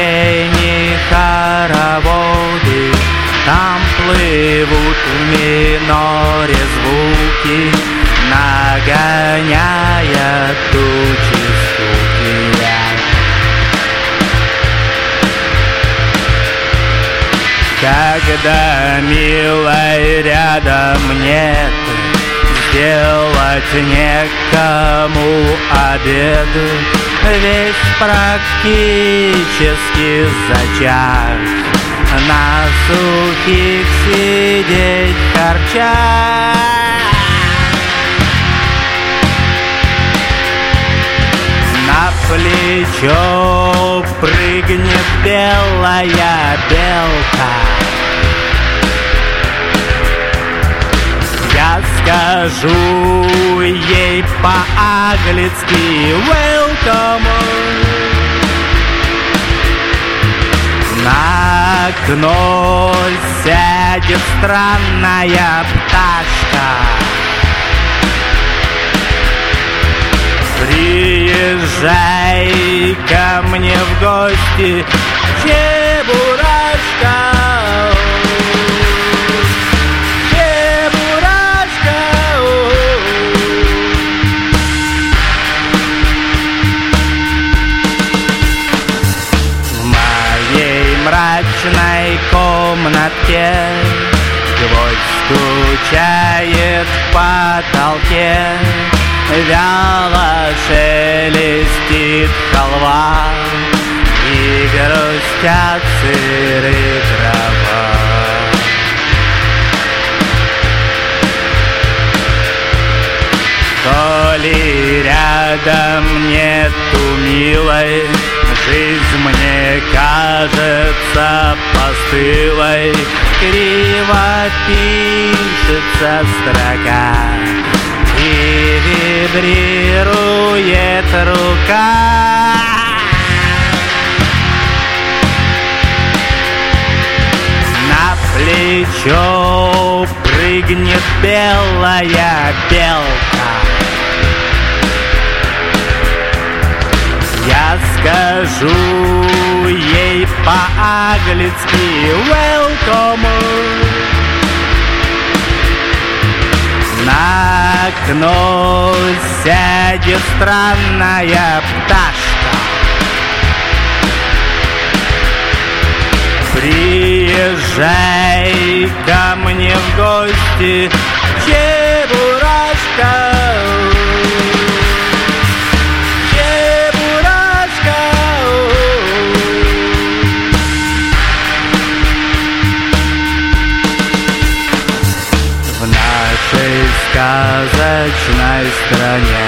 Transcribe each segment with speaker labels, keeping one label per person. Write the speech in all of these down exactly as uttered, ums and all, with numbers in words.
Speaker 1: сирени хороводы, там плывут в миноре звуки, нагоняя тучи скуки. Когда, милой, рядом нет, сделать некому обед, весь практически за час на сухих сидеть харчах. На плечо прыгнет белая белка, я скажу ей по-английски welcome. На окно сядет странная пташка, приезжай ко мне в гости, Чебурашка. В мрачной комнатке гвоздь стучает в потолке, вяло шелестит халва и грустят сырые дрова. То ли рядом нету милой, жизнь мне кажется постылой, криво пишется строка и вибрирует рука. На плечо прыгнет белая белка, я скажу ей по-английски welcome. На окно сядет странная пташка, приезжай ко мне в гости, Чебурашка. В нашей сказочной стране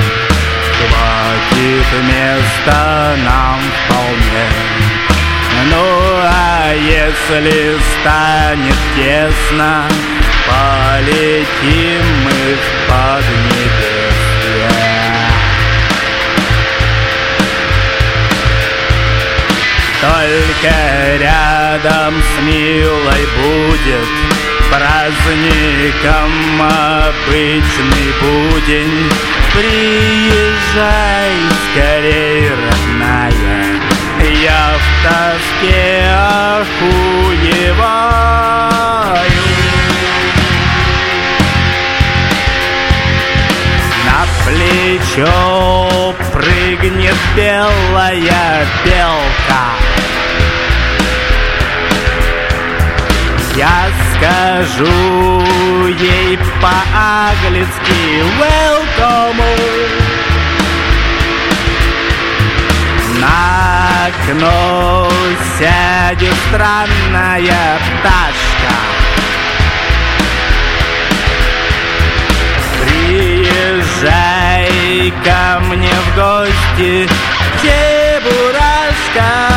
Speaker 1: хватит места нам вполне. Ну а если станет тесно, полетим мы в поднебесье. Только рядом с милой будет праздником обычный будень. Приезжай скорей, родная, я в тоске охуеваю. На плечо прыгнет белая белка, я скажу ей по-английски welcome. На окно сядет странная пташка, приезжай ко мне в гости, Чебурашка.